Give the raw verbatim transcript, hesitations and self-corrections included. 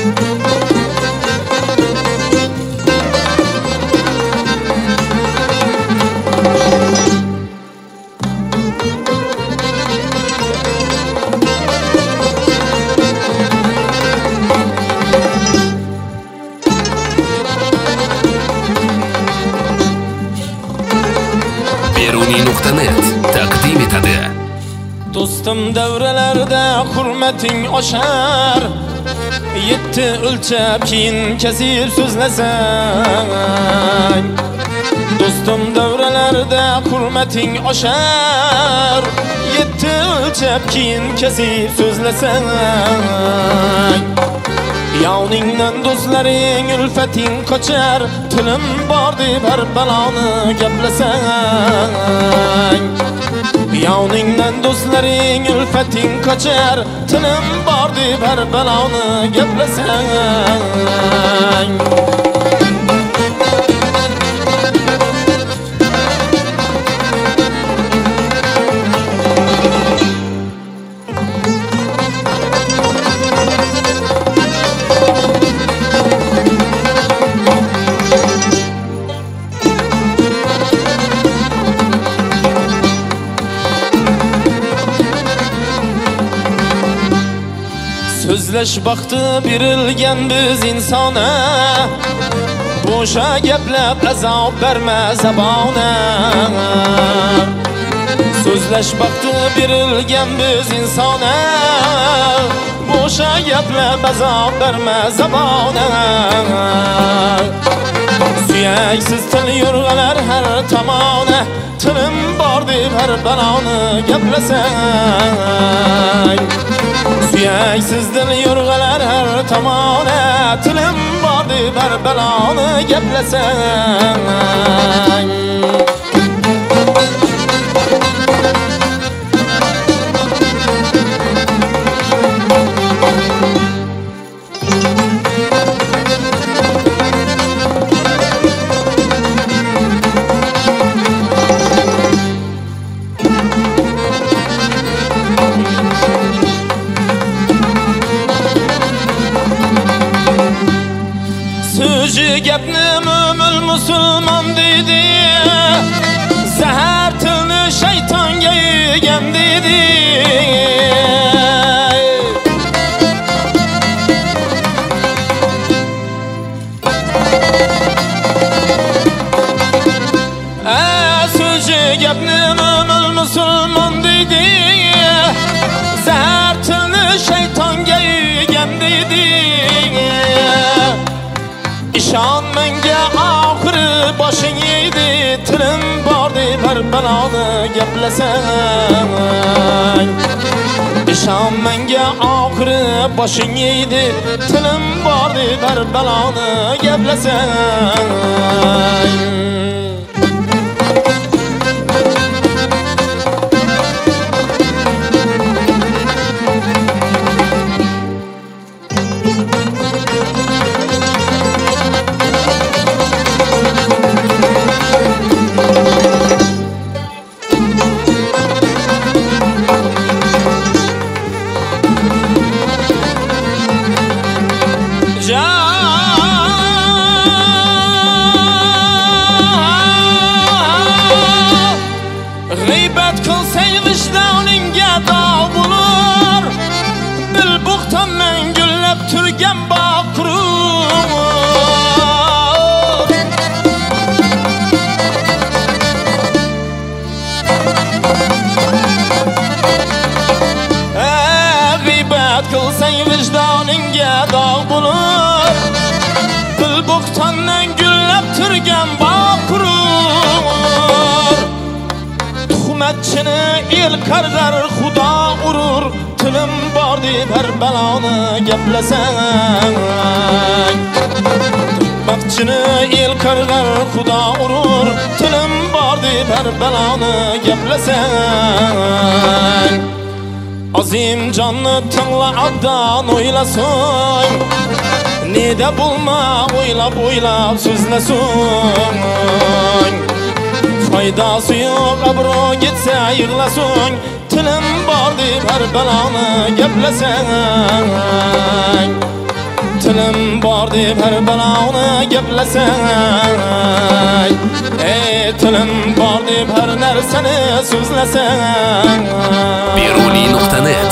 taqdim etadi. Do'stim, davralarda hurmating oshar, yetti o'lchab keyin kesib so'zlasang. Do'stim, davralarda hurmating oshar, yetti o'lchab keyin kesib so'zlasang. Yoningdan do'stlaring ulfating qochar, tilim bor deb har baloni gaplasang. Yoningdan do'stlaring ulfating qochar, tilim bor deb har baloni gaplasang. Sözleş baktı birilgen biz insana, boşa geplep azap verme zabana. Sözleş baktı birilgen biz insana, boşa geplep azap verme zabana. Suyaksiz til yurgalar her tamona, tilim bor deb her baloni gaplasang. Suyaksiz dil yurgalar her tamona, tilim bor deb har baloni gaplasang. Sözü gapni mo'min musulmon deydi, zahar tilni shaytonga yegan deydi. Sözü gapni mo'min musulmon deydi, zahar tilni shaytonga yegan deydi. İşan menga oxiri boshing yeydi, tilim bor deb har baloni gaplasang. İşan menga oxiri boshing yeydi, tilim bor deb har baloni gaplasang. G'iybat qilsang vijdoningga dog' bo'lur, bil buxtondan gullab turgan bog' qurur. G'iybat qilsang vijdoningga dog' bo'lur, bil buxtondan gullab turgan bog' qurur. Tuhmatchini el qarg'ar, xudo urur, tilim bor deb har baloni gaplasang. Tuhmatchini el qarg'ar, xudo urur, tilim bor deb har baloni gaplasang. Azim jonni tingla abdan o'ylasang, neda bo'lma o'ylab o'ylab so'zlasang. Foydasi yo'q abro ketsa yig'lasang, tilim bor deb har baloni gaplasang. tilim bor deb har baloni gaplasang, ey tilim bor deb har narsani so'zlasang. beruli nuqta net